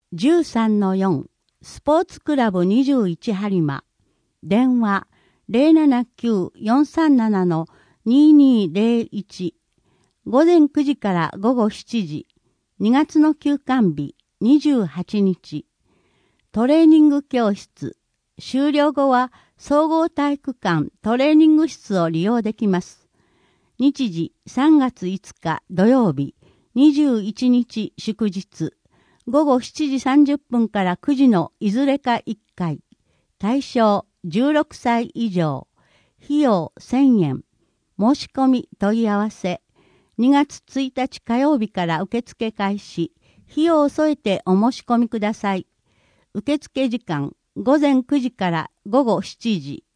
13-4スポーツクラブ21播磨電話 079-437-2201 午前9時から午後7時2月の休館日28日トレーニング教室終了後は総合体育館トレーニング室を利用できます。日時3月5日土曜日21日祝日午後7時30分から9時のいずれか1回対象16歳以上費用1000円申し込み問い合わせ2月1日火曜日から受付開始費用を添えてお申し込みください。受付時間午前9時から午後7時